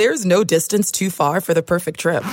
There's no distance too far for the perfect trip.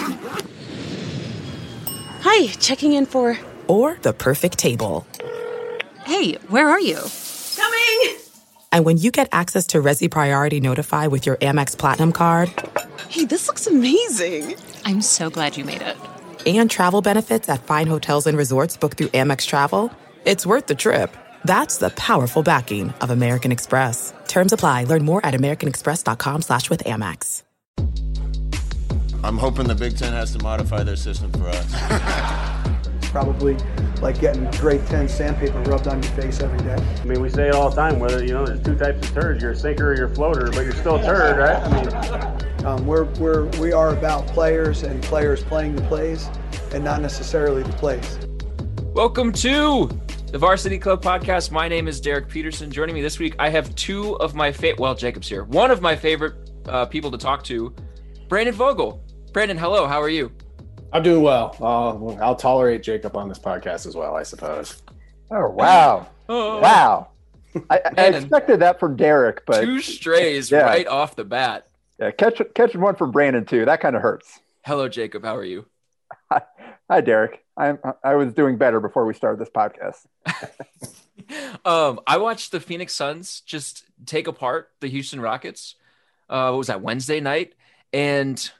Hi, checking in for... Or the perfect table. Hey, where are you? Coming! And when you get access to Resi Priority Notify with your Amex Platinum card... Hey, this looks amazing. I'm so glad you made it. And travel benefits at fine hotels and resorts booked through Amex Travel, it's worth the trip. That's the powerful backing of American Express. Terms apply. Learn more at americanexpress.com/withAmex. I'm hoping the Big Ten has to modify their system for us. Probably like getting grade 10 sandpaper rubbed on your face every day. I mean, we say it all the time, whether, there's two types of turds. You're a sinker or you're a floater, but you're still a turd, right? I mean, we are about players and players playing the plays and not necessarily the plays. Welcome to the Varsity Club podcast. My name is Derek Peterson. Joining me this week, I have two of my Jacob's here. One of my favorite people to talk to, Brandon Vogel. Brandon, hello. How are you? I'm doing well. I'll tolerate Jacob on this podcast as well, I suppose. Oh, wow. Wow. I expected that from Derek, but two strays right off the bat. Yeah, catching one from Brandon too. That kind of hurts. Hello, Jacob. How are you? Hi, Derek. I was doing better before we started this podcast. I watched the Phoenix Suns just take apart the Houston Rockets. What was that, Wednesday night? And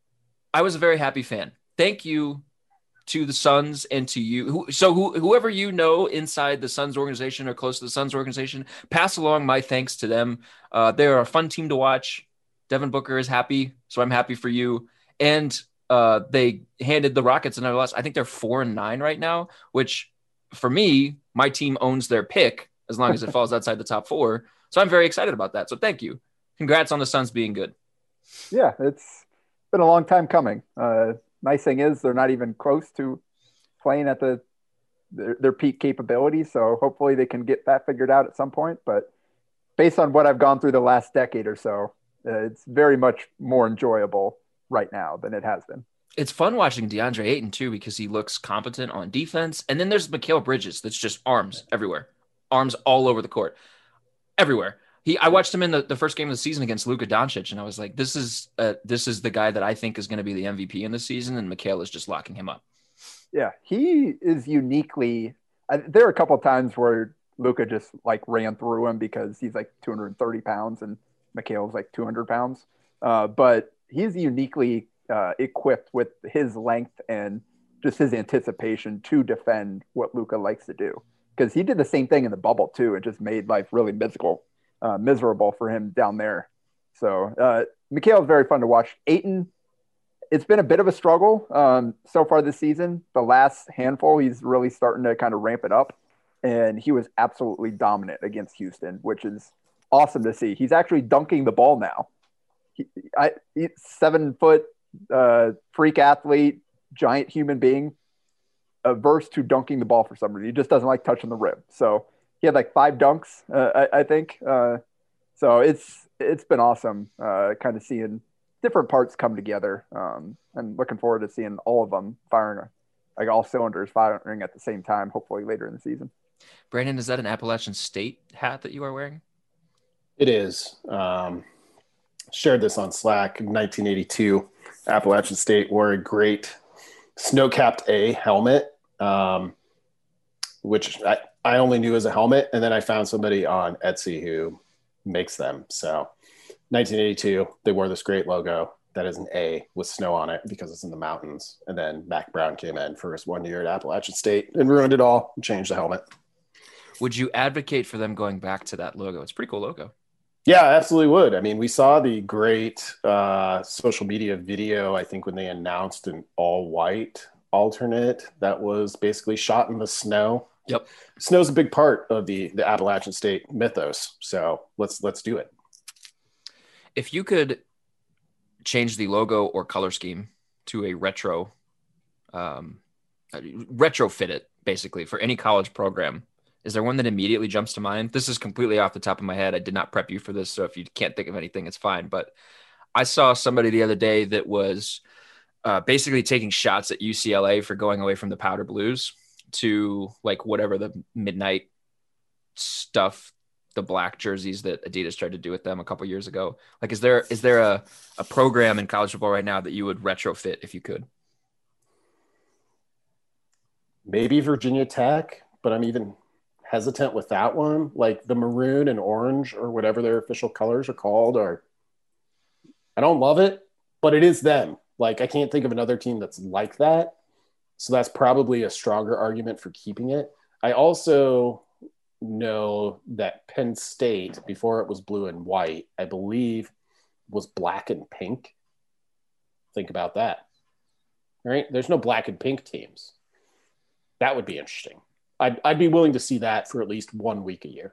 I was a very happy fan. Thank you to the Suns and to you. Whoever you know inside the Suns organization or close to the Suns organization, pass along my thanks to them. They're a fun team to watch. Devin Booker is happy, so I'm happy for you. And they handed the Rockets another loss. I think they're 4-9 right now, which for me, my team owns their pick as long as it falls outside the top four. So I'm very excited about that. So thank you. Congrats on the Suns being good. Yeah, it's been a long time coming. Nice thing is they're not even close to playing at their peak capabilities. So hopefully they can get that figured out at some point. But based on what I've gone through the last decade or so, it's very much more enjoyable right now than it has been. It's fun watching DeAndre Ayton too, because he looks competent on defense. And then there's Mikal Bridges. That's just arms everywhere, arms all over the court, everywhere. I watched him in the first game of the season against Luka Doncic, and I was like, this is the guy that I think is going to be the MVP in the season, and Mikal is just locking him up. Yeah, he is uniquely – there are a couple of times where Luka just, ran through him because he's, 230 pounds, and Mikal's, 200 pounds. But he's uniquely equipped with his length and just his anticipation to defend what Luka likes to do. Because he did the same thing in the bubble, too. It just made life really miserable for him down there. So Mikal is very fun to watch. Ayton, it's been a bit of a struggle so far this season. The last handful, he's really starting to kind of ramp it up. And he was absolutely dominant against Houston, which is awesome to see. He's actually dunking the ball now. He's 7-foot freak athlete, giant human being, averse to dunking the ball for some reason. He just doesn't like touching the rim. So he had 5 dunks, I think. So it's been awesome kind of seeing different parts come together. And looking forward to seeing all of them firing, all cylinders firing at the same time, hopefully later in the season. Brandon, is that an Appalachian State hat that you are wearing? It is. Shared this on Slack in 1982. Appalachian State wore a great snow-capped A helmet, which I only knew as a helmet, and then I found somebody on Etsy who makes them. So 1982, they wore this great logo that is an A with snow on it because it's in the mountains. And then Mac Brown came in for his 1 year at Appalachian State and ruined it all and changed the helmet. Would you advocate for them going back to that logo? It's a pretty cool logo. Yeah, I absolutely would. I mean, we saw the great social media video, I think, when they announced an all-white alternate that was basically shot in the snow. Yep. Snow's a big part of the Appalachian State mythos. So let's do it. If you could change the logo or color scheme to a retrofit it basically for any college program, is there one that immediately jumps to mind? This is completely off the top of my head. I did not prep you for this, so if you can't think of anything, it's fine. But I saw somebody the other day that was basically taking shots at UCLA for going away from the powder blues to whatever the midnight stuff the black jerseys that Adidas tried to do with them a couple years ago. Like, is there a program in college football right now that you would retrofit if you could? Maybe Virginia Tech, but I'm even hesitant with that one. Like the maroon and orange or whatever their official colors are called, or I don't love it, but it is them. Like I can't think of another team that's like that. So that's probably a stronger argument for keeping it. I also know that Penn State, before it was blue and white, I believe was black and pink. Think about that. All right. There's no black and pink teams. That would be interesting. I'd be willing to see that for at least 1 week a year.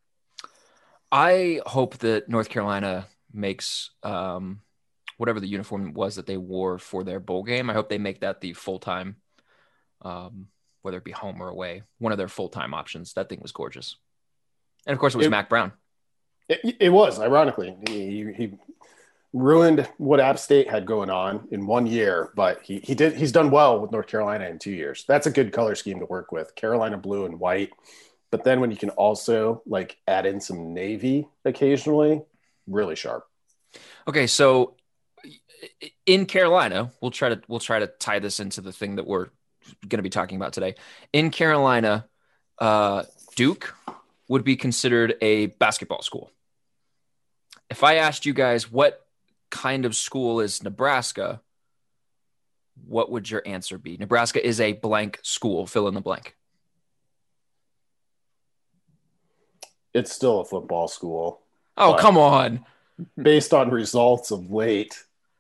I hope that North Carolina makes whatever the uniform was that they wore for their bowl game. I hope they make that the full-time, whether it be home or away, one of their full-time options. That thing was gorgeous. And of course it was Mac Brown. It was, ironically. He ruined what App State had going on in 1 year, but he's done well with North Carolina in 2 years. That's a good color scheme to work with. Carolina blue and white. But then when you can also like add in some navy occasionally, really sharp. Okay, so in Carolina, we'll try to tie this into the thing that we're going to be talking about today. In Carolina, Duke would be considered a basketball school. If I asked you guys what kind of school is Nebraska, what would your answer be? Nebraska is a blank school. Fill in the blank. It's still a football school. Oh, come on. Based on results of late,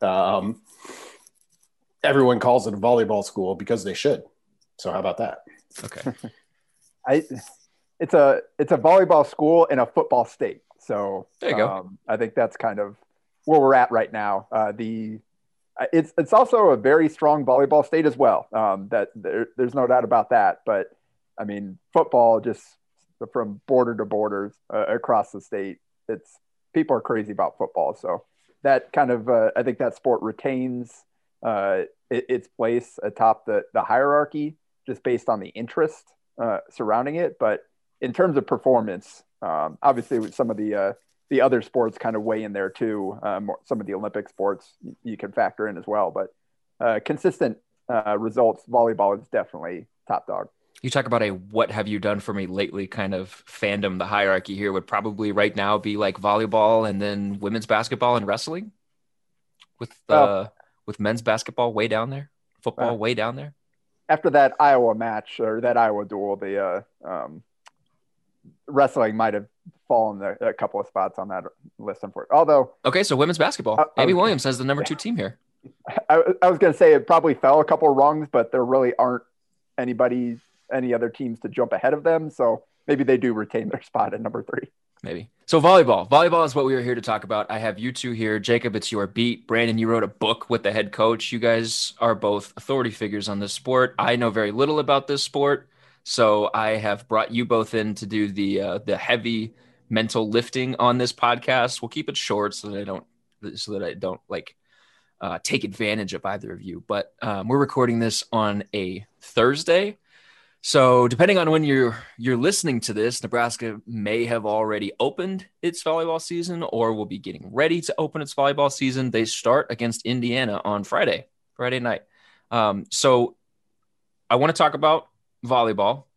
everyone calls it a volleyball school because they should. So how about that? Okay. It's a volleyball school in a football state. So there you go. I think that's kind of where we're at right now. It's also a very strong volleyball state as well. There's no doubt about that. But I mean, football just from border to border across the state, people are crazy about football. So that kind of I think that sport retains its place atop the hierarchy just based on the interest surrounding it. But in terms of performance, obviously with some of the other sports kind of weigh in there too. Some of the Olympic sports you can factor in as well, but consistent results, volleyball is definitely top dog. You talk about a what have you done for me lately kind of fandom. The hierarchy here would probably right now be like volleyball and then women's basketball and wrestling with men's basketball way down there, football way down there. After that Iowa match or that Iowa duel, the wrestling might have fallen a couple of spots on that list. Although, okay, so women's basketball, Abby Williams has the number 2 team here. I was going to say it probably fell a couple of rungs, but there really aren't any other teams to jump ahead of them. So maybe they do retain their spot at number 3. Maybe. So volleyball is what we are here to talk about. I have you two here. Jacob, it's your beat. Brandon, you wrote a book with the head coach. You guys are both authority figures on this sport. I know very little about this sport, so I have brought you both in to do the heavy mental lifting on this podcast. We'll keep it short so that I don't take advantage of either of you. But we're recording this on a Thursday. So depending on when you're listening to this, Nebraska may have already opened its volleyball season or will be getting ready to open its volleyball season. They start against Indiana on Friday night. So I want to talk about volleyball.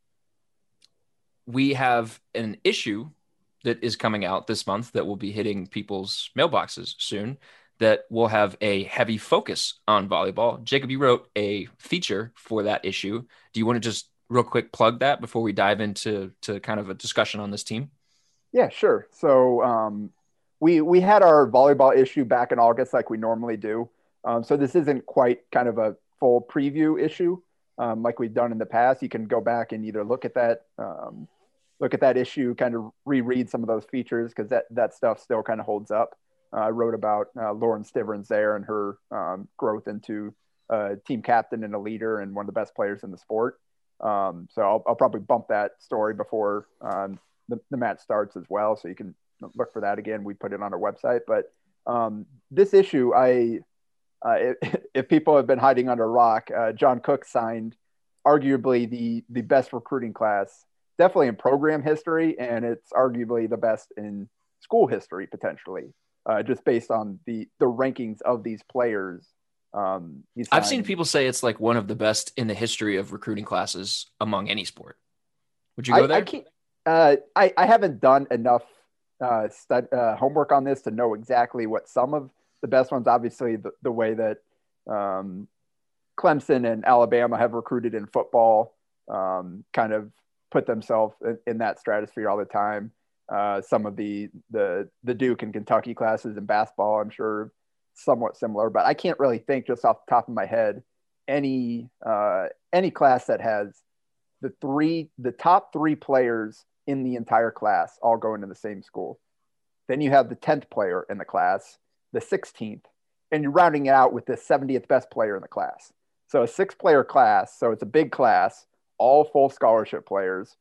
We have an issue that is coming out this month that will be hitting people's mailboxes soon that will have a heavy focus on volleyball. Jacob, you wrote a feature for that issue. Do you want to just real quick plug that before we dive into kind of a discussion on this team? Yeah, sure. So we had our volleyball issue back in August like we normally do. So this isn't quite kind of a full preview issue like we've done in the past. You can go back and either look at that issue, kind of reread some of those features because that stuff still kind of holds up. I wrote about Lauren Stivrins there and her growth into team captain and a leader and one of the best players in the sport. So I'll probably bump that story before the match starts as well. So you can look for that again. We put it on our website. But this issue, if people have been hiding under a rock, John Cook signed arguably the best recruiting class definitely in program history, and it's arguably the best in school history potentially, just based on the rankings of these players. I've seen people say it's like one of the best in the history of recruiting classes among any sport. Would you go there? I haven't done enough homework on this to know exactly what some of the best ones. Obviously, the way that Clemson and Alabama have recruited in football kind of put themselves in that stratosphere all the time. Some of the Duke and Kentucky classes in basketball, I'm sure, somewhat similar, but I can't really think just off the top of my head any class that has the top three players in the entire class all going to the same school. Then you have the 10th player in the class, the 16th, and you're rounding it out with the 70th best player in the class. So a 6-player class, so it's a big class, all full scholarship players.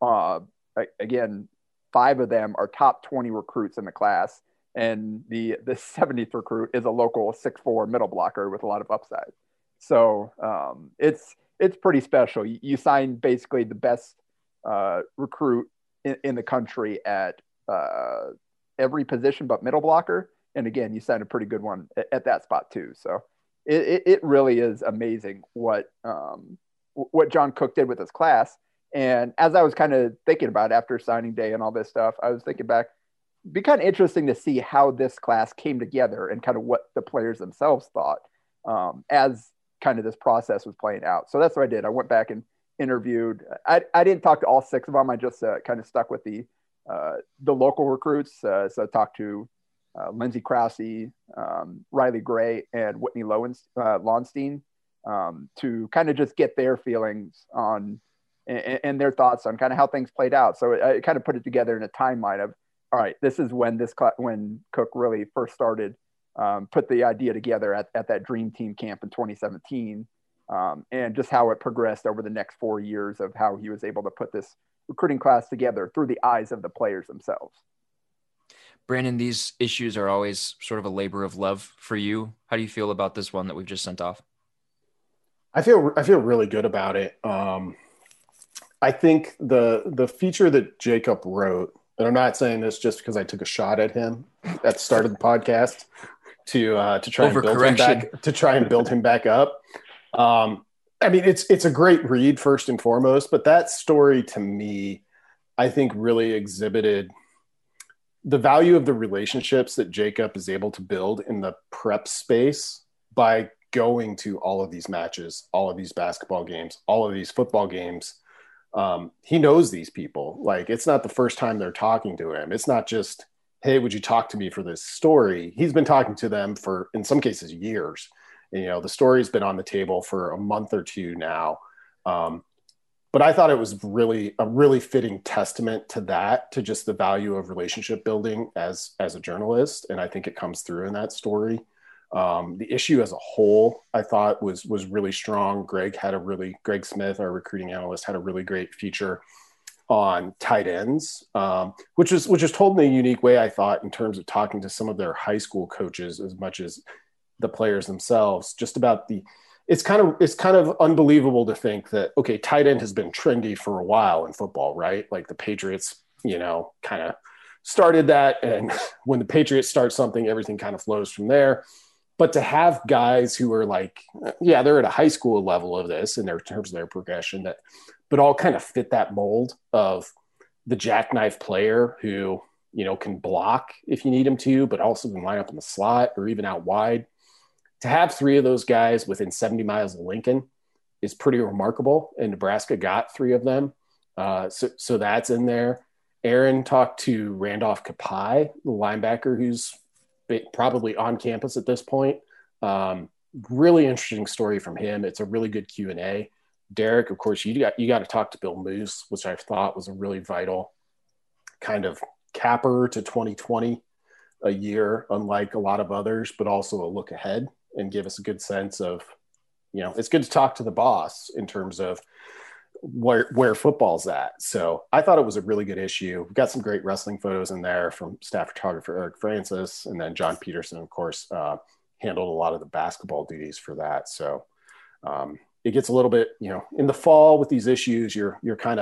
Again, 5 of them are top 20 recruits in the class, and the 70th recruit is a local 6'4" middle blocker with a lot of upside. So it's pretty special. You sign basically the best recruit in the country at every position but middle blocker, and again, you sign a pretty good one at that spot too. So it really is amazing what John Cook did with his class. And as I was kind of thinking about it after signing day and all this stuff, I was thinking back, it'd be kind of interesting to see how this class came together and kind of what the players themselves thought as kind of this process was playing out. So that's what I did. I went back and interviewed. I didn't talk to all 6 of them. I just kind of stuck with the local recruits. So I talked to Lindsey Krause, Riley Gray, and Whitney Lowenstein to kind of just get their feelings on and their thoughts on kind of how things played out. So I kind of put it together in a timeline of, all right, this is when when Cook really first started, put the idea together at that Dream Team camp in 2017, and just how it progressed over the next 4 years of how he was able to put this recruiting class together through the eyes of the players themselves. Brandon, these issues are always sort of a labor of love for you. How do you feel about this one that we've just sent off? I feel really good about it. I think the feature that Jacob wrote, and I'm not saying this just because I took a shot at him at the start of the podcast to try and build him back up. I mean, it's a great read first and foremost, but that story to me, I think really exhibited the value of the relationships that Jacob is able to build in the prep space by going to all of these matches, all of these basketball games, all of these football games. He knows these people. Like, it's not the first time they're talking to him. It's not just, hey, would you talk to me for this story? He's been talking to them for, in some cases, years. And, the story's been on the table for a month or two now. But I thought it was really a really fitting testament to that, to just the value of relationship building as a journalist. And I think it comes through in that story. The issue as a whole, I thought was really strong. Greg Smith, our recruiting analyst, had a really great feature on tight ends, which was told in a unique way, I thought, in terms of talking to some of their high school coaches as much as the players themselves, just about it's kind of unbelievable to think that, okay, tight end has been trendy for a while in football, right? Like the Patriots, kind of started that. And when the Patriots start something, everything kind of flows from there. But to have guys who are like, yeah, they're at a high school level of this in terms of their progression, but all kind of fit that mold of the jackknife player who, can block if you need him to, but also can line up in the slot or even out wide. To have 3 of those guys within 70 miles of Lincoln is pretty remarkable. And Nebraska got 3 of them. So that's in there. Aaron talked to Randolph Kapai, the linebacker who's probably on campus at this point. Really interesting story from him. It's a really good Q&A. Derek, of course, you got to talk to Bill Moose, which I thought was a really vital kind of capper to 2020, a year unlike a lot of others, but also a look ahead and give us a good sense of, it's good to talk to the boss in terms of where football's at. So I thought it was a really good issue. We've got some great wrestling photos in there from staff photographer Eric Francis, and then John Peterson, of course, handled a lot of the basketball duties for that. So it gets a little bit, in the fall with these issues, you're kind of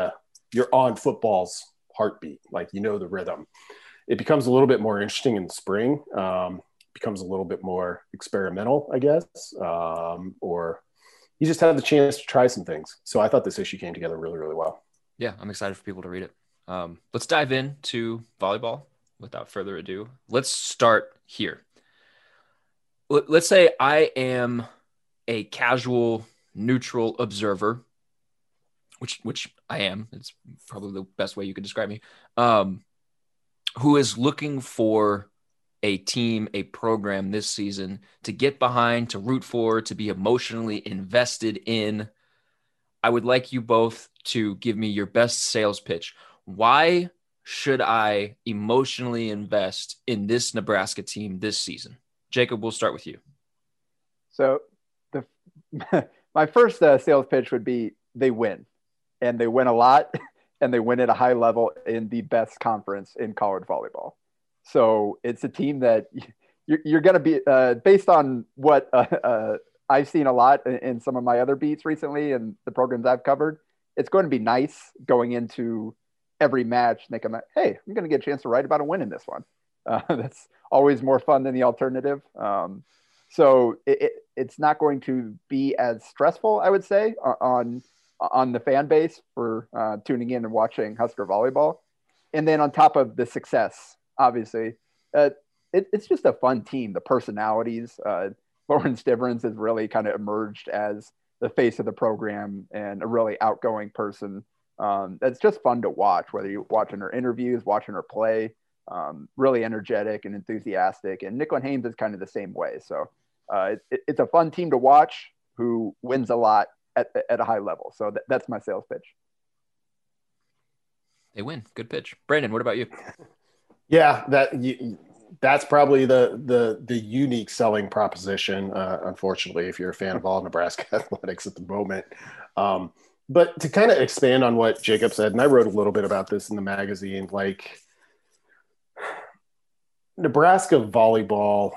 you're on football's heartbeat, like you know the rhythm. It becomes a little bit more interesting in the spring. Becomes a little bit more experimental, I guess, or you just have the chance to try some things. So I thought this issue came together really, really well. Yeah, I'm excited for people to read it. Let's dive into volleyball without further ado. Let's start here. Let's say I am a casual, neutral observer, which I am. It's probably the best way you could describe me, who is looking for a team, a program this season to get behind, to root for, to be emotionally invested in. I would like you both to give me your best sales pitch. Why should I emotionally invest in this Nebraska team this season? Jacob, we'll start with you. So my first sales pitch would be they win, and they win a lot, and they win at a high level in the best conference in college volleyball. So it's a team that you're going to be based on what I've seen a lot in some of my other beats recently and the programs I've covered. It's going to be nice going into every match thinking, hey, I'm going to get a chance to write about a win in this one. That's always more fun than the alternative. So it's not going to be as stressful, I would say, on the fan base for tuning in and watching Husker volleyball. And then on top of the success, obviously, it's just a fun team. The personalities, Lauren Stivrins has really kind of emerged as the face of the program and a really outgoing person. It's just fun to watch, whether you're watching her interviews, watching her play, really energetic and enthusiastic. And Nicklin Hames is kind of the same way. So it's a fun team to watch who wins a lot at a high level. So that's my sales pitch. They win. Good pitch. Brandon, what about you? Yeah, that's probably the unique selling proposition, unfortunately, if you're a fan of all Nebraska athletics at the moment. But to kind of expand on what Jacob said, and I wrote a little bit about this in the magazine, like Nebraska volleyball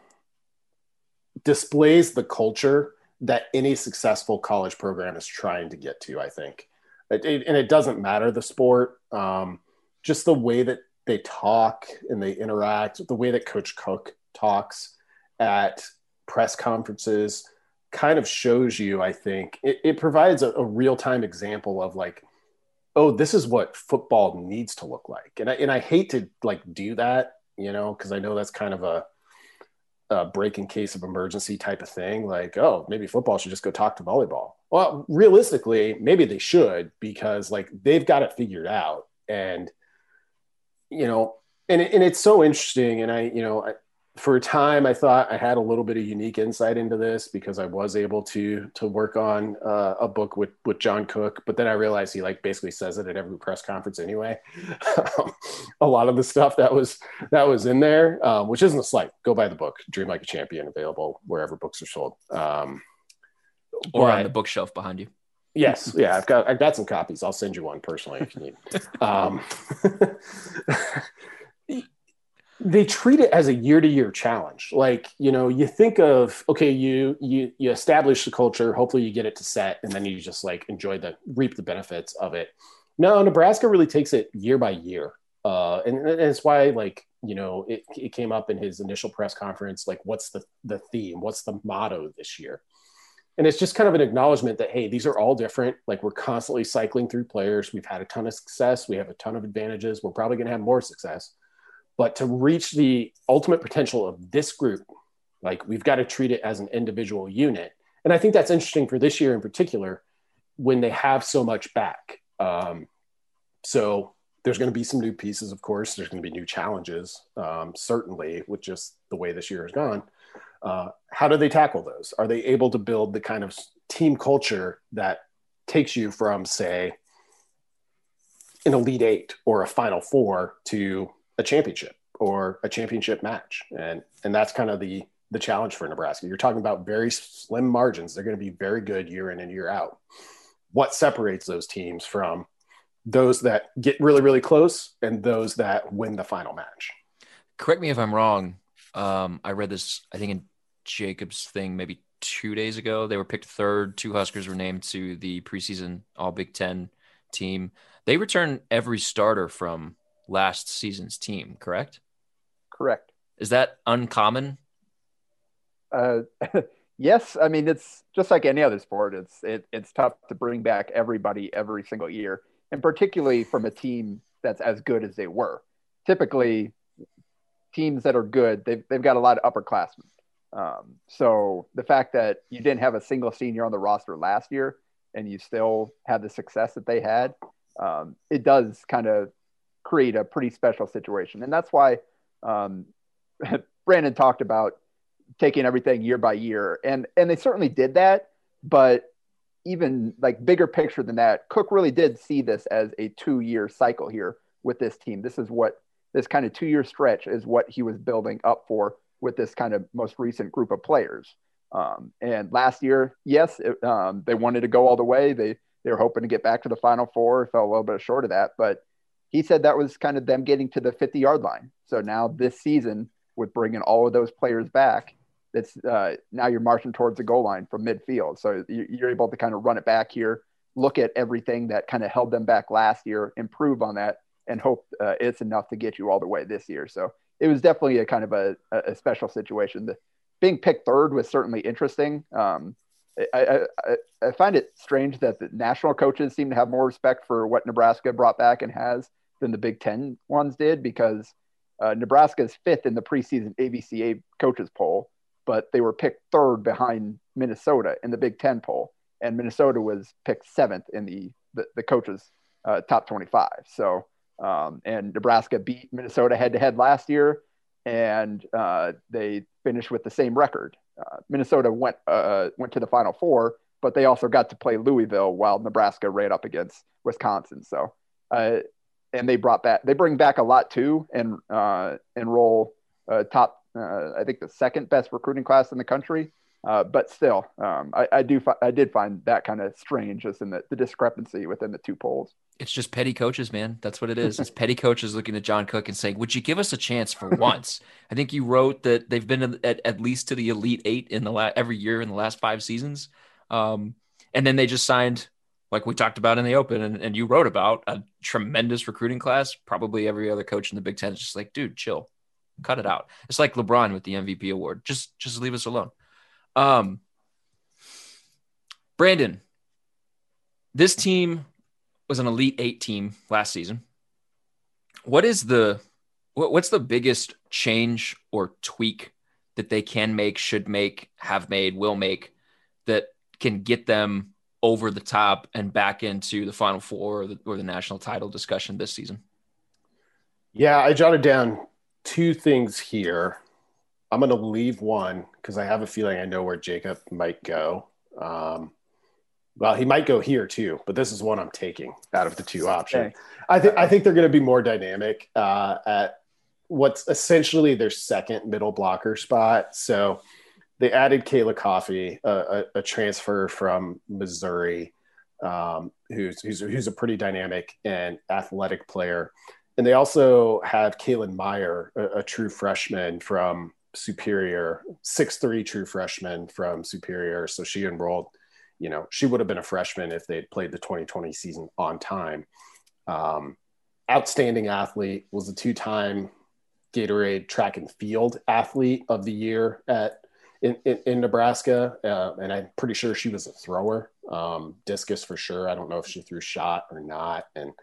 displays the culture that any successful college program is trying to get to, I think. And it doesn't matter the sport, just the way that they talk and they interact, the way that Coach Cook talks at press conferences kind of shows you, I think, it provides a real-time example of like, oh, this is what football needs to look like. And I hate to like do that, because I know that's kind of a break in case of emergency type of thing. Like, oh, maybe football should just go talk to volleyball. Well, realistically, maybe they should, because like they've got it figured out. And, and it's so interesting. And for a time, I thought I had a little bit of unique insight into this because I was able to work on a book with John Cook, but then I realized he like basically says it at every press conference anyway. A lot of the stuff that was in there, which isn't a slight. Go buy the book, Dream Like a Champion, available wherever books are sold. Or on the bookshelf behind you. Yes. Yeah. I've got some copies. I'll send you one personally if you need. They treat it as a year-to-year challenge. Like, you think of, okay, you establish the culture, hopefully you get it to set, and then you just like reap the benefits of it. No, Nebraska really takes it year by year. And it's why, like, it came up in his initial press conference, like, what's the theme? What's the motto this year? And it's just kind of an acknowledgement that, hey, these are all different. Like, we're constantly cycling through players. We've had a ton of success. We have a ton of advantages. We're probably going to have more success. But to reach the ultimate potential of this group, like, we've got to treat it as an individual unit. And I think that's interesting for this year in particular, when they have so much back. So there's going to be some new pieces, of course. There's going to be new challenges, certainly, with just the way this year has gone. How do they tackle those? Are they able to build the kind of team culture that takes you from, say, an Elite Eight or a Final Four to a championship or a championship match? And that's kind of the challenge for Nebraska. You're talking about very slim margins. They're going to be very good year in and year out. What separates those teams from those that get really, really close and those that win the final match? Correct me if I'm wrong. I read this, I think in Jacob's thing, maybe 2 days ago. They were picked third. 2 Huskers were named to the preseason All Big Ten team. They return every starter from last season's team, correct? Correct. Is that uncommon? Yes. I mean, it's just like any other sport. It's tough to bring back everybody every single year, and particularly from a team that's as good as they were. Typically, teams that are good, they've got a lot of upperclassmen. So the fact that you didn't have a single senior on the roster last year and you still had the success that they had, it does kind of create a pretty special situation. And that's why Brandon talked about taking everything year by year. And they certainly did that. But even like bigger picture than that, Cook really did see this as a 2-year cycle here with this team. This kind of 2-year stretch is what he was building up for with this kind of most recent group of players. And last year, yes, they wanted to go all the way. They were hoping to get back to the Final Four, fell a little bit short of that. But he said that was kind of them getting to the 50-yard line. So now this season, with bringing all of those players back, it's now you're marching towards the goal line from midfield. So you're able to kind of run it back here, look at everything that kind of held them back last year, improve on that, and hope it's enough to get you all the way this year. So it was definitely a kind of a special situation. Being picked third was certainly interesting. I find it strange that the national coaches seem to have more respect for what Nebraska brought back and has than the Big Ten ones did, because Nebraska is 5th in the preseason ABCA coaches poll, but they were picked third behind Minnesota in the Big Ten poll. And Minnesota was picked 7th in the coaches top 25. So, and Nebraska beat Minnesota head-to-head last year, and they finished with the same record. Minnesota went to the Final Four, but they also got to play Louisville while Nebraska ran up against Wisconsin. So, and they bring back a lot too, and enroll top, I think the 2nd best recruiting class in the country. But still, I did find that kind of strange, just in the discrepancy within the two polls. It's just petty coaches, man. That's what it is. It's petty coaches looking at John Cook and saying, would you give us a chance for once? I think you wrote that they've been at least to the Elite 8 in every year in the last 5 seasons. And then they just signed, like we talked about in the open, and you wrote about, a tremendous recruiting class. Probably every other coach in the Big Ten is just like, dude, chill, cut it out. It's like LeBron with the MVP award. Just leave us alone. Brandon, this team was an Elite 8 team last season. What's the biggest change or tweak that they can make, should make, have made, will make, that can get them over the top and back into the Final Four or the national title discussion this season? Yeah, I jotted down 2 things here. I'm going to leave one because I have a feeling I know where Jacob might go. Well, he might go here too, but this is one I'm taking out of the 2 options. Okay. I think they're going to be more dynamic at what's essentially their 2nd middle blocker spot. So they added Kayla Coffey, a transfer from Missouri, who's a pretty dynamic and athletic player. And they also have Kaylin Meyer, a true freshman from Superior, 6'3" true freshman from Superior. So she enrolled, she would have been a freshman if they'd played the 2020 season on time. Outstanding athlete, was a 2-time Gatorade track and field athlete of the year in Nebraska. And I'm pretty sure she was a thrower, discus for sure. I don't know if she threw shot or not. And,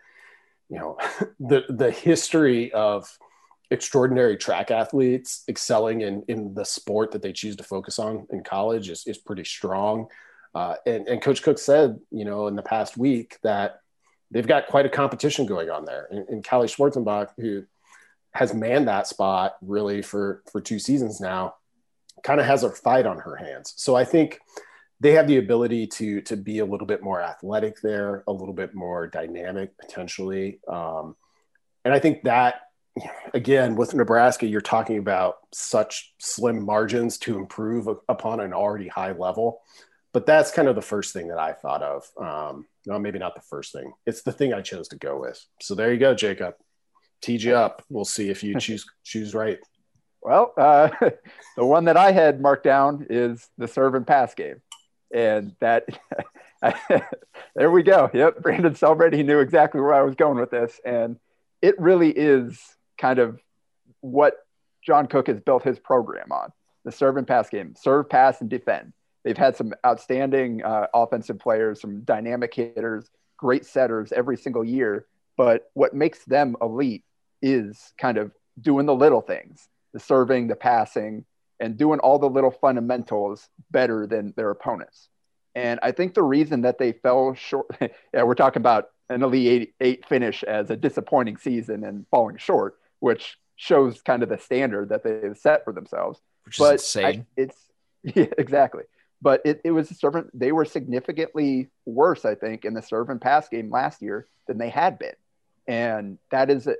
the history of extraordinary track athletes excelling in the sport that they choose to focus on in college is pretty strong. And Coach Cook said, in the past week, that they've got quite a competition going on there. And Callie Schwarzenbach, who has manned that spot really for 2 seasons now, kind of has a fight on her hands. So I think they have the ability to be a little bit more athletic there, a little bit more dynamic potentially. And I think that, again, with Nebraska, you're talking about such slim margins to improve upon an already high level. But that's kind of the first thing that I thought of. No, maybe not the first thing. It's the thing I chose to go with. So there you go, Jacob. Teed you up. We'll see if you choose right. Well, the one that I had marked down is the serve and pass game. And that There we go. Yep. Brandon celebrated. He knew exactly where I was going with this. And it really is kind of what John Cook has built his program on. The serve and pass game, serve, pass, and defend. They've had some outstanding offensive players, some dynamic hitters, great setters every single year. But what makes them elite is kind of doing the little things, the serving, the passing, and doing all the little fundamentals better than their opponents. And I think the reason that they fell short, yeah, we're talking about an Elite Eight finish as a disappointing season and falling short, which shows kind of the standard that they've set for themselves. Which is insane. Yeah, exactly. But it was they were significantly worse, I think, in the serve and pass game last year than they had been. And that is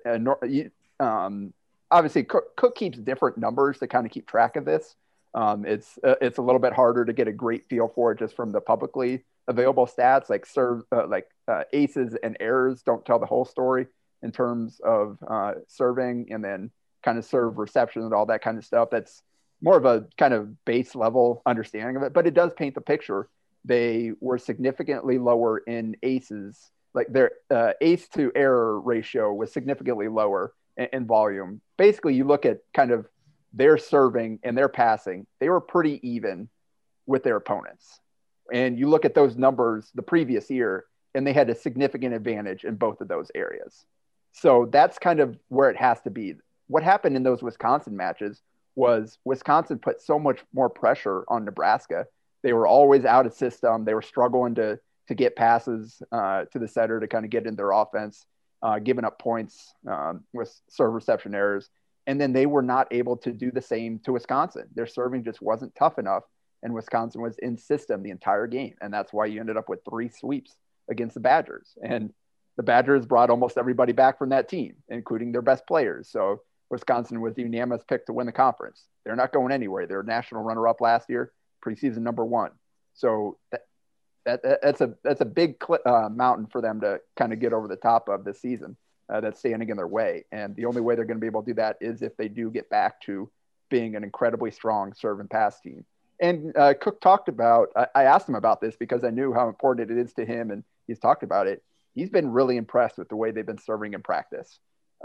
obviously Cook keeps different numbers to kind of keep track of this. It's a little bit harder to get a great feel for it just from the publicly available stats, like aces and errors don't tell the whole story in terms of serving and then kind of serve reception and all that kind of stuff. That's more of a kind of base level understanding of it, but it does paint the picture. They were significantly lower in aces, like their ace to error ratio was significantly lower in volume. Basically, you look at kind of their serving and their passing, they were pretty even with their opponents. And you look at those numbers the previous year, and they had a significant advantage in both of those areas. So that's kind of where it has to be. What happened in those Wisconsin matches was Wisconsin put so much more pressure on Nebraska. They were always out of system. They were struggling to get passes to the setter to kind of get in their offense, giving up points with serve reception errors. And then they were not able to do the same to Wisconsin. Their serving just wasn't tough enough, and Wisconsin was in system the entire game. And that's why you ended up with 3 sweeps against the Badgers. And the Badgers brought almost everybody back from that team, including their best players. So Wisconsin was the unanimous pick to win the conference. They're not going anywhere. They're national runner-up last year, preseason number 1. So that's a big mountain for them to kind of get over the top of this season. That's standing in their way. And the only way they're going to be able to do that is if they do get back to being an incredibly strong serve and pass team. And Cook talked about, I asked him about this because I knew how important it is to him, and he's talked about it. He's been really impressed with the way they've been serving in practice.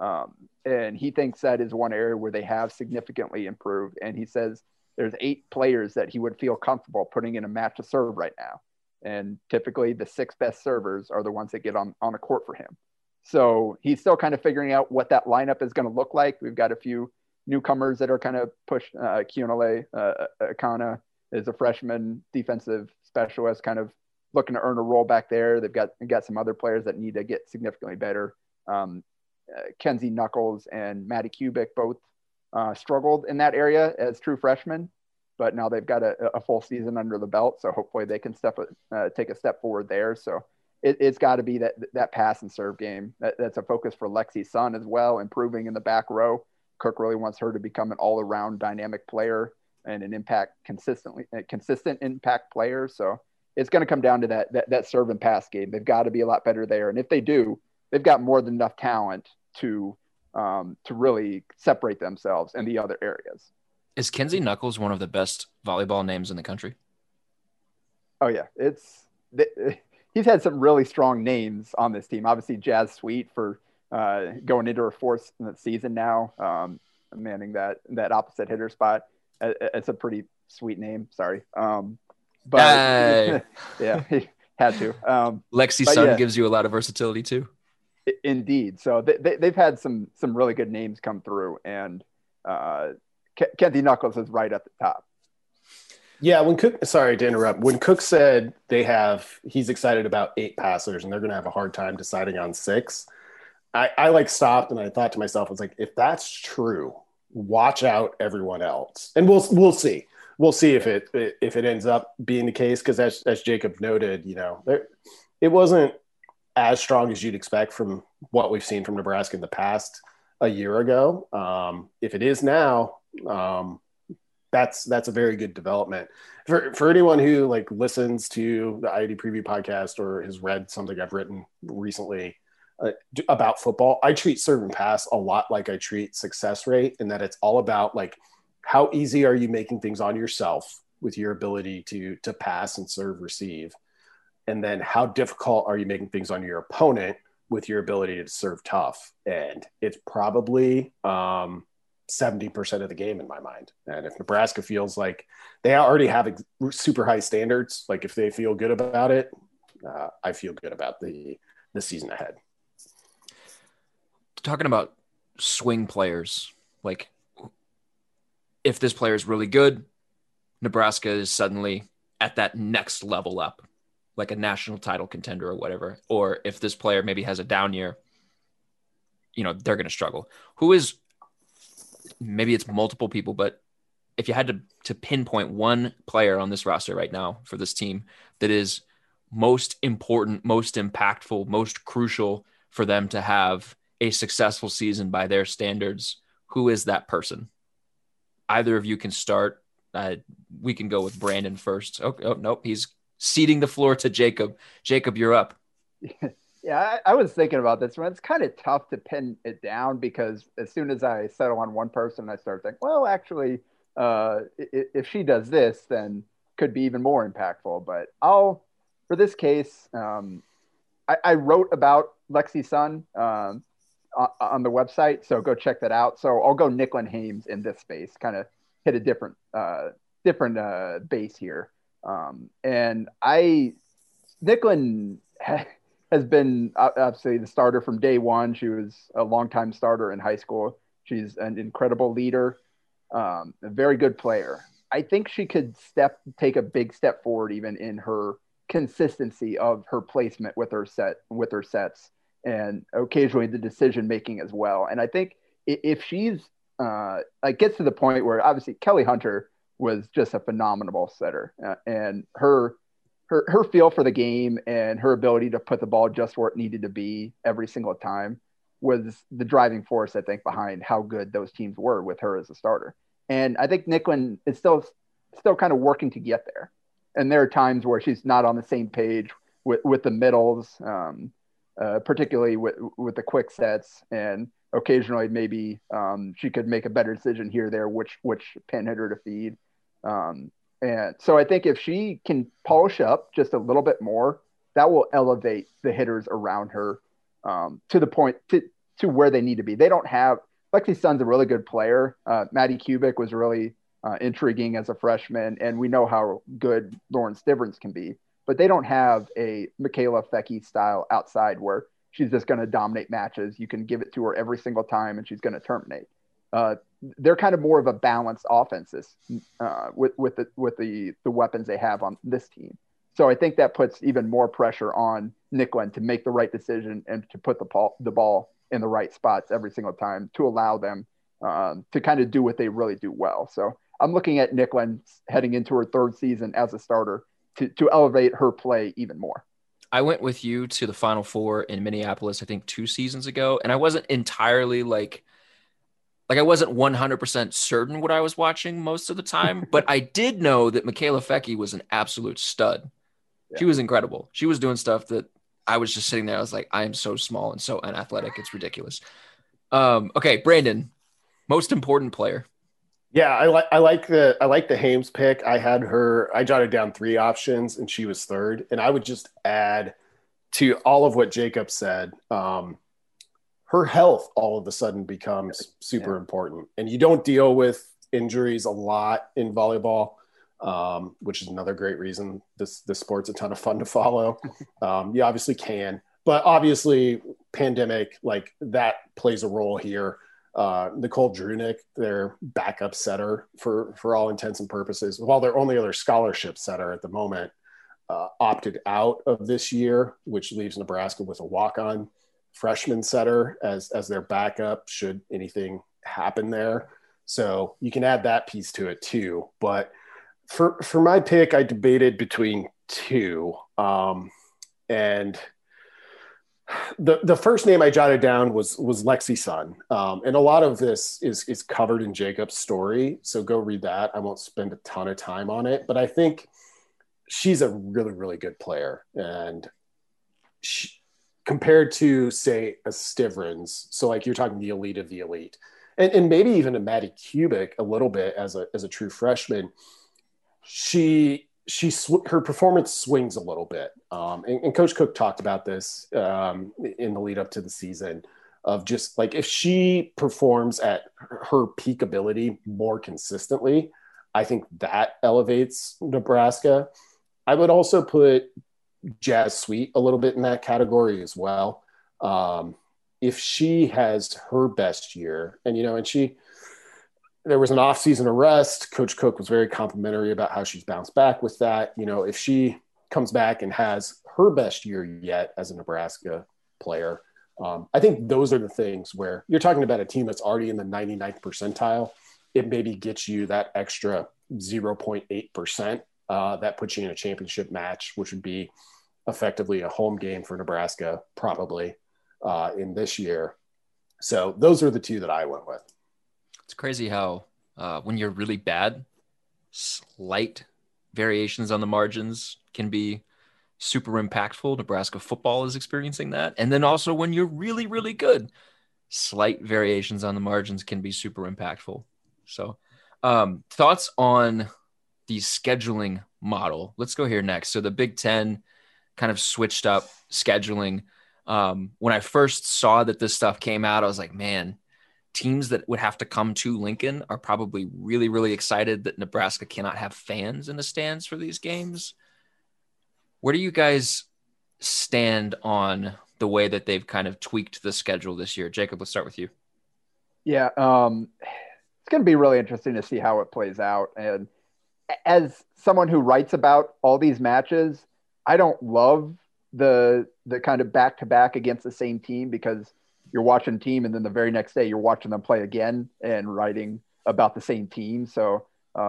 And he thinks that is one area where they have significantly improved. And he says there's 8 players that he would feel comfortable putting in a match to serve right now. And typically the 6 best servers are the ones that get on a court for him. So he's still kind of figuring out what that lineup is going to look like. We've got a few newcomers that are kind of pushed. Kionale Akana is a freshman defensive specialist, kind of looking to earn a role back there. They've got some other players that need to get significantly better. Kenzie Knuckles and Matty Kubik both struggled in that area as true freshmen, but now they've got a full season under the belt. So hopefully they can take a step forward there. So it's got to be that pass and serve game. That's a focus for Lexi Sun as well, improving in the back row. Cook really wants her to become an all-around dynamic player and an consistent impact player. So it's going to come down to that serve and pass game. They've got to be a lot better there. And if they do, they've got more than enough talent to really separate themselves in the other areas. Is Kenzie Knuckles one of the best volleyball names in the country? Oh yeah. He's had some really strong names on this team. Obviously Jazz Sweet for going into her 4th season now, manning that opposite hitter spot. It's a pretty sweet name. Sorry. But yeah, he had to. Lexi Sun gives you a lot of versatility too. Indeed. So they've had some really good names come through, and Kenzie Knuckles is right at the top. Yeah, sorry to interrupt. When Cook said he's excited about 8 passers and they're going to have a hard time deciding on 6, I stopped and I thought to myself, I was like, if that's true, watch out everyone else. And we'll see. We'll see if it ends up being the case, because as Jacob noted, it wasn't as strong as you'd expect from what we've seen from Nebraska in the past a year ago. If it is now, that's a very good development for anyone who listens to the IUD Preview podcast or has read something I've written recently about football. I treat serve and pass a lot like I treat success rate, in that it's all about how easy are you making things on yourself with your ability to pass and serve, receive. And then how difficult are you making things on your opponent with your ability to serve tough? And it's probably 70% of the game in my mind. And if Nebraska feels like they already have super high standards, like if they feel good about it, I feel good about the season ahead. Talking about swing players, like if this player is really good, Nebraska is suddenly at that next level up, like a national title contender or whatever. Or if this player maybe has a down year, they're going to struggle. Who is, maybe it's multiple people, but if you had to pinpoint one player on this roster right now for this team that is most important, most impactful, most crucial for them to have a successful season by their standards, who is that person? Either of you can start. We can go with Brandon first. Oh, nope. He's ceding the floor to Jacob. Jacob, you're up. Yeah, I was thinking about this one. It's kind of tough to pin it down because as soon as I settle on one person, I start thinking, well, actually, if she does this, then could be even more impactful. But for this case, I wrote about Lexi Sun on the website, so go check that out. So I'll go Nicklin Hames in this space, kind of hit a different base here. And Nicklin has been obviously the starter from day one. She was a longtime starter in high school. She's an incredible leader, a very good player. I think she could take a big step forward even in her consistency of her placement with her sets and occasionally the decision making as well. And I think if she's gets to the point where obviously Kelly Hunter was just a phenomenal setter, and her feel for the game and her ability to put the ball just where it needed to be every single time was the driving force, I think, behind how good those teams were with her as a starter. And I think Nicklin is still kind of working to get there. And there are times where she's not on the same page with the middles, particularly with the quick sets, and occasionally maybe she could make a better decision here or there, which pin hitter to feed. And so I think if she can polish up just a little bit more, that will elevate the hitters around her to the point to where they need to be. They don't have – Lexi Sun's a really good player. Maddie Kubik was really intriguing as a freshman, and we know how good Lauren Stivrins can be. But they don't have a Michaela Fecky style outside where she's just going to dominate matches. You can give it to her every single time, and she's going to terminate. They're kind of more of a balanced offenses with the weapons they have on this team. So I think that puts even more pressure on Nicklin to make the right decision and to put the ball in the right spots every single time to allow them to kind of do what they really do well. So I'm looking at Nicklin heading into her third season as a starter to elevate her play even more. I went with you to the Final Four in Minneapolis, I think 2 seasons ago, and I wasn't entirely like I wasn't 100% certain what I was watching most of the time, but I did know that Michaela Fecky was an absolute stud. Yeah. She was incredible. She was doing stuff that I was just sitting there. I was like, I am so small and so unathletic. It's ridiculous. Okay, Brandon, most important player. Yeah, I like the Hames pick. I jotted down 3 options and she was third. And I would just add to all of what Jacob said, her health all of a sudden becomes super important. And you don't deal with injuries a lot in volleyball, which is another great reason this sport's a ton of fun to follow. You obviously can, but obviously pandemic, like that plays a role here. Nicole Drunick, their backup setter for all intents and purposes, while their only other scholarship setter at the moment, opted out of this year, which leaves Nebraska with a walk-on freshman setter as their backup should anything happen there. So you can add that piece to it too. But for my pick, I debated between 2. And the first name I jotted down was Lexi Sun. And a lot of this is covered in Jacob's story. So go read that. I won't spend a ton of time on it, but I think she's a really, really good player. And compared to, say, a Stivrins, so like you're talking the elite of the elite, and maybe even a Maddie Kubik a little bit as a true freshman, she her performance swings a little bit. And Coach Cook talked about this in the lead up to the season of just like, if she performs at her peak ability more consistently, I think that elevates Nebraska. I would also put Jazz Sweet a little bit in that category as well. If she has her best year, and there was an off-season arrest, Coach Cook was very complimentary about how she's bounced back with that. If she comes back and has her best year yet as a Nebraska player, I think those are the things where you're talking about a team that's already in the 99th percentile. It maybe gets you that extra 0.8% that puts you in a championship match, which would be effectively a home game for Nebraska probably in this year. So those are the two that I went with. It's crazy how when you're really bad, slight variations on the margins can be super impactful. Nebraska football is experiencing that. And then also when you're really, really good, slight variations on the margins can be super impactful. So thoughts on the scheduling model. Let's go here next. So the Big Ten kind of switched up scheduling. When I first saw that this stuff came out, I was like, man, teams that would have to come to Lincoln are probably really, really excited that Nebraska cannot have fans in the stands for these games. Where do you guys stand on the way that they've kind of tweaked the schedule this year? Jacob, let's start with you. Yeah, it's going to be really interesting to see how it plays out. And as someone who writes about all these matches, I don't love the kind of back-to-back against the same team, because you're watching team and then the very next day you're watching them play again and writing about the same team. So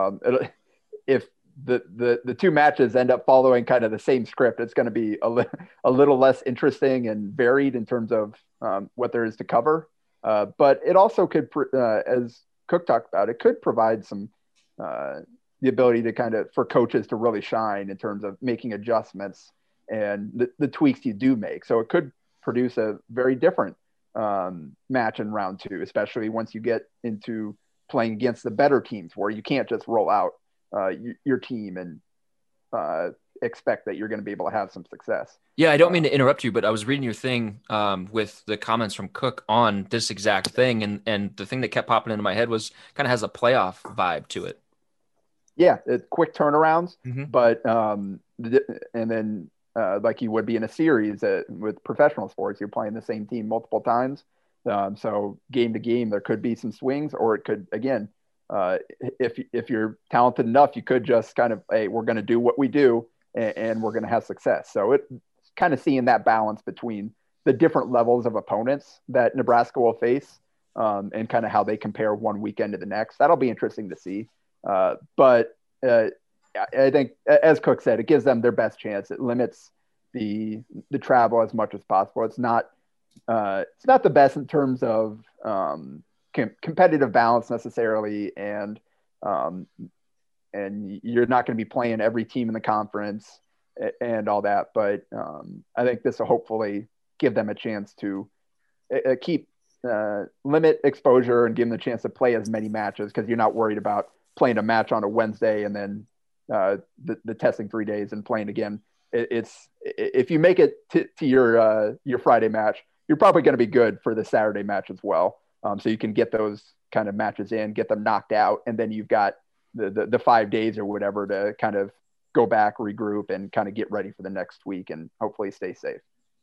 if the two matches end up following kind of the same script, it's going to be a little less interesting and varied in terms of what there is to cover. But it also could, as Cook talked about, it could provide some the ability to kind of, for coaches to really shine in terms of making adjustments and the tweaks you do make. So it could produce a very different match in round two, especially once you get into playing against the better teams, where you can't just roll out your team and expect that you're going to be able to have some success. Yeah, I don't mean to interrupt you, but I was reading your thing with the comments from Cook on this exact thing, and the thing that kept popping into my head was kind of has a playoff vibe to it. Yeah, it's quick turnarounds, Mm-hmm. but and then like you would be in a series with professional sports, you're playing the same team multiple times. So game to game, there could be some swings, or it could, again, if you're talented enough, you could just kind of, hey, we're going to do what we do and we're going to have success. So it's kind of seeing that balance between the different levels of opponents that Nebraska will face and kind of how they compare one weekend to the next. That'll be interesting to see. But I think, as Cook said, it gives them their best chance. It limits the travel as much as possible. It's not the best in terms of competitive balance necessarily, and you're not going to be playing every team in the conference and all that. But I think this will hopefully give them a chance to keep limit exposure and give them the chance to play as many matches, because you're not worried about playing a match on a Wednesday and then the testing 3 days and playing again. It's if you make it to your Friday match, you're probably going to be good for the Saturday match as well. So you can get those kind of matches in, get them knocked out, and then you've got the 5 days or whatever to kind of go back, regroup, and kind of get ready for the next week and hopefully stay safe.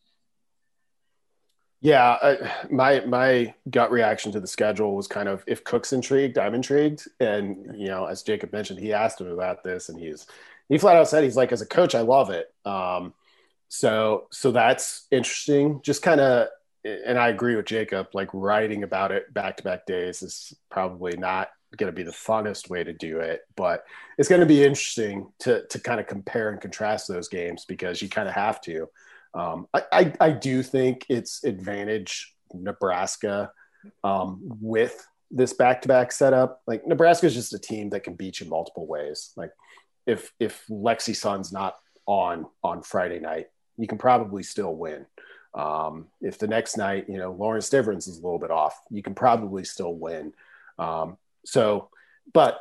Yeah, my gut reaction to the schedule was kind of, if Cook's intrigued, I'm intrigued. And, as Jacob mentioned, he asked him about this, and he flat out said, he's like, as a coach, I love it. So that's interesting. Just kind of, and I agree with Jacob, like writing about it back-to-back days is probably not going to be the funnest way to do it, but it's going to be interesting to kind of compare and contrast those games, because you kind of have to. I do think it's advantage Nebraska with this back-to-back setup. Like, Nebraska is just a team that can beat you multiple ways. Like, if Lexi Sun's not on Friday night, you can probably still win. If the next night, Lauren Stivrins is a little bit off, you can probably still win. But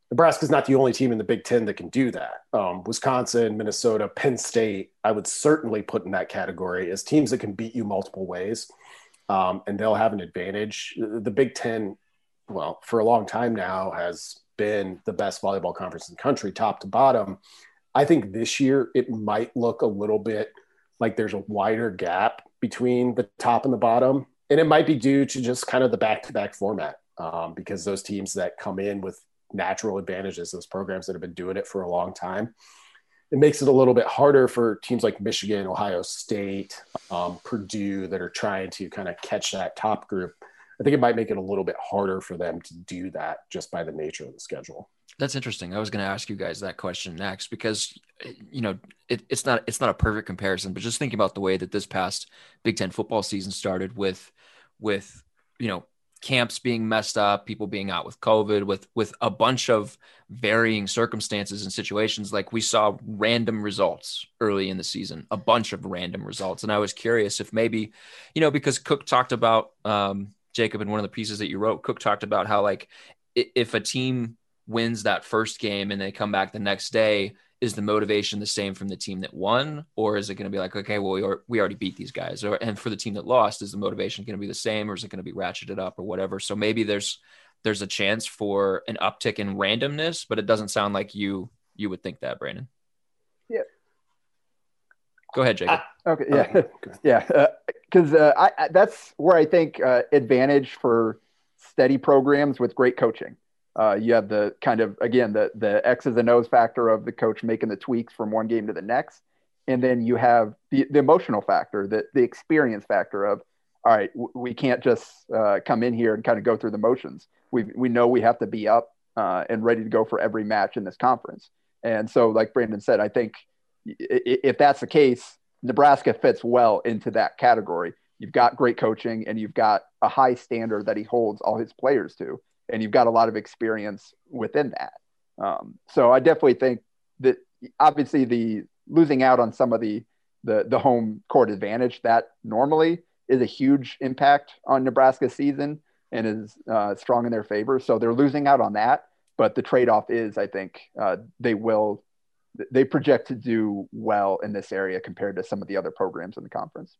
Nebraska's not the only team in the Big Ten that can do that. Wisconsin, Minnesota, Penn State, I would certainly put in that category as teams that can beat you multiple ways, and they'll have an advantage. The Big Ten, well, for a long time now, has been the best volleyball conference in the country, top to bottom. I think this year it might look a little bit like there's a wider gap between the top and the bottom, and it might be due to just kind of the back-to-back format, because those teams that come in with natural advantages, those programs that have been doing it for a long time, it makes it a little bit harder for teams like Michigan, Ohio State, Purdue that are trying to kind of catch that top group. I think it might make it a little bit harder for them to do that just by the nature of the schedule. That's interesting. I was going to ask you guys that question next because, you know, it's not a perfect comparison, but just thinking about the way that this past Big Ten football season started with, you know, camps being messed up, people being out with COVID, with a bunch of varying circumstances and situations. Like we saw random results early in the season, a bunch of random results. And I was curious if maybe, you know, because Cook talked about, Jacob, in one of the pieces that you wrote, Cook talked about how like if a team wins that first game and they come back the next day, is the motivation the same from the team that won, or is it going to be like, okay, well, we already beat these guys, and for the team that lost, is the motivation going to be the same, or is it going to be ratcheted up or whatever? So maybe there's a chance for an uptick in randomness, but it doesn't sound like you would think that, Brandon. Yeah. Go ahead, Jacob. Okay. Yeah. Yeah. Because that's where I think advantage for steady programs with great coaching. You have the kind of, again, the X's and O's factor of the coach making the tweaks from one game to the next. And then you have the emotional factor, the experience factor of, all right, we can't just come in here and kind of go through the motions. We know we have to be up and ready to go for every match in this conference. And so, like Brandon said, I think if that's the case, Nebraska fits well into that category. You've got great coaching and you've got a high standard that he holds all his players to. And you've got a lot of experience within that. So I definitely think that obviously the losing out on some of the home court advantage, that normally is a huge impact on Nebraska's season and is strong in their favor. So they're losing out on that. But the trade-off is, I think they project to do well in this area compared to some of the other programs in the conference.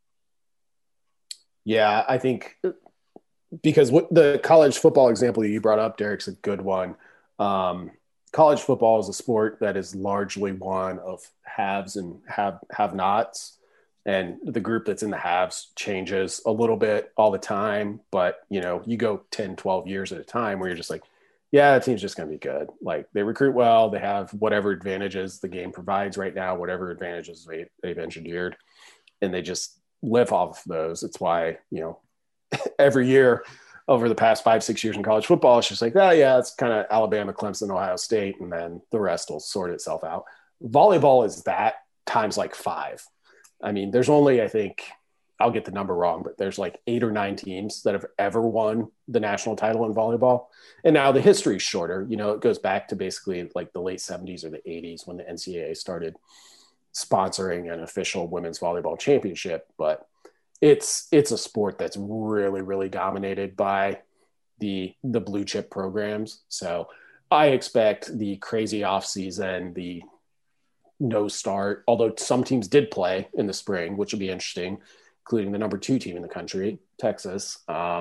Yeah, I think because what the college football example you brought up, Derek's a good one. College football is a sport that is largely one of haves and have-nots. And the group that's in the haves changes a little bit all the time. But, you know, you go 10, 12 years at a time where you're just like, yeah, that team's just going to be good. Like they recruit well. They have whatever advantages the game provides right now, whatever advantages they've engineered. And they just live off of those. It's why, you know, every year over the past 5-6 years in college football, it's just like, oh yeah, it's kind of Alabama, Clemson, Ohio State, and then the rest will sort itself out. Volleyball is that times like 5. I mean, there's only, I think, I'll get the number wrong, but there's like 8 or 9 teams that have ever won the national title in volleyball. And now the history is shorter. You know, it goes back to basically like the late 70s or the 80s when the NCAA started sponsoring an official women's volleyball championship. But it's a sport that's really, really dominated by the blue chip programs. So I expect the crazy off season, the no start, although some teams did play in the spring, which will be interesting, including the number 2 team in the country, Texas,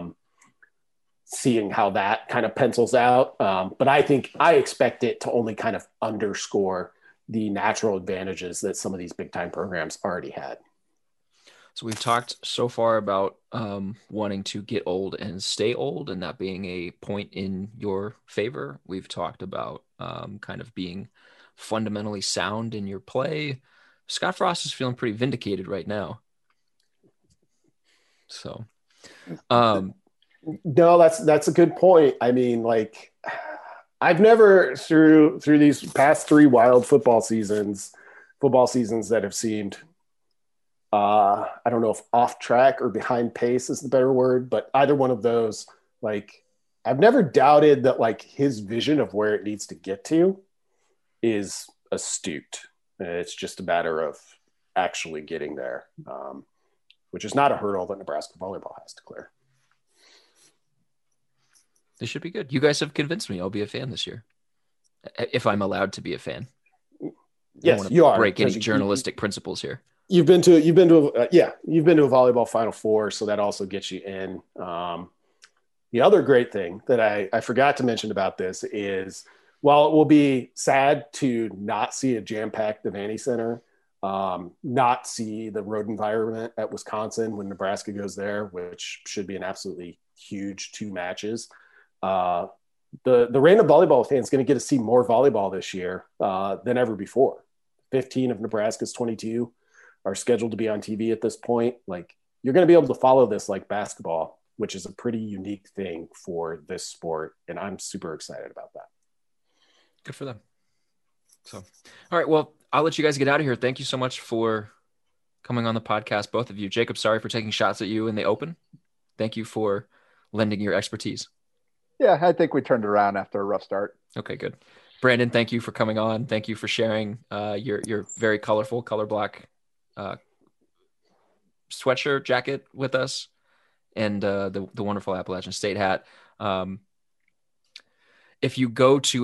seeing how that kind of pencils out. But I expect it to only kind of underscore the natural advantages that some of these big time programs already had. So we've talked so far about wanting to get old and stay old and that being a point in your favor. We've talked about kind of being fundamentally sound in your play. Scott Frost is feeling pretty vindicated right now. So, no, that's a good point. I mean, like, I've never through these past 3 wild football seasons that have seemed, I don't know if off track or behind pace is the better word, but either one of those, like, I've never doubted that like his vision of where it needs to get to is astute. It's just a matter of actually getting there, which is not a hurdle that Nebraska volleyball has to clear. This should be good. You guys have convinced me I'll be a fan this year. if I'm allowed to be a fan. Yes, you are. Break any journalistic principles here. You've been to a volleyball Final Four, so that also gets you in. The other great thing that I forgot to mention about this is, while it will be sad to not see a jam-packed Devaney Center, not see the road environment at Wisconsin when Nebraska goes there, which should be an absolutely huge 2 matches. The random volleyball fan is going to get to see more volleyball this year than ever before. 15 of Nebraska's 22 are scheduled to be on TV at this point. Like, you're going to be able to follow this like basketball, which is a pretty unique thing for this sport. And I'm super excited about that. Good for them. So, all right, well, I'll let you guys get out of here. Thank you so much for coming on the podcast, both of you. Jacob, sorry for taking shots at you in the open. Thank you for lending your expertise. Yeah, I think we turned around after a rough start. Okay, good. Brandon, thank you for coming on. Thank you for sharing your very colorful, color black sweatshirt jacket with us, and the wonderful Appalachian State hat. If you go to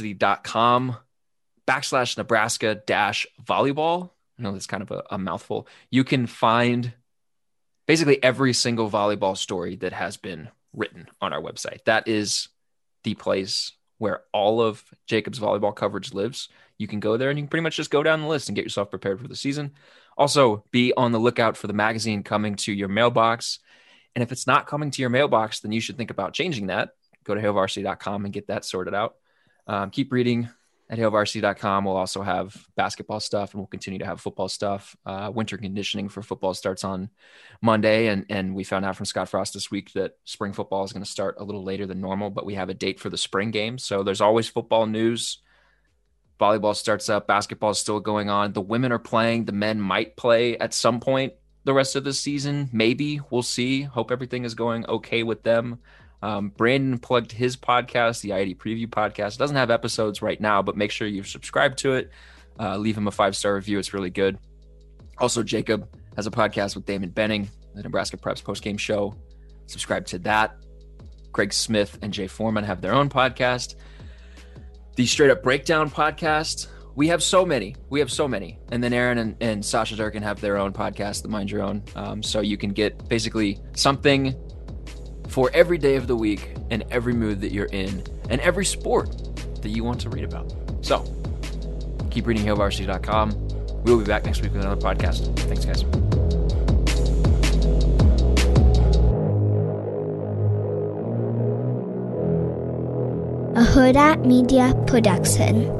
hailvarsity.com/Nebraska-volleyball, I know that's kind of a mouthful, you can find basically every single volleyball story that has been written on our website. That is the place where all of Jacob's volleyball coverage lives. You can go there and you can pretty much just go down the list and get yourself prepared for the season. Also, be on the lookout for the magazine coming to your mailbox. And if it's not coming to your mailbox, then you should think about changing that. Go to hailvarsity.com and get that sorted out. Keep reading at hailvarsity.com. We'll also have basketball stuff, and we'll continue to have football stuff. Winter conditioning for football starts on Monday, and we found out from Scott Frost this week that spring football is going to start a little later than normal, but we have a date for the spring game. So there's always football news. Volleyball starts up. Basketball is still going on. The women are playing. The men might play at some point the rest of the season. Maybe. We'll see. Hope everything is going okay with them. Brandon plugged his podcast, the IID Preview Podcast. It doesn't have episodes right now, but make sure you subscribe to it. Leave him a 5-star review. It's really good. Also, Jacob has a podcast with Damon Benning, the Nebraska Preps postgame show. Subscribe to that. Greg Smith and Jay Foreman have their own podcast. The Straight Up Breakdown podcast. We have so many. And then Aaron and Sasha Durkin have their own podcast, the Mind Your Own. So you can get basically something for every day of the week and every mood that you're in and every sport that you want to read about. So keep reading hailvarsity.com. We'll be back next week with another podcast. Thanks, guys. A Huda Media Production.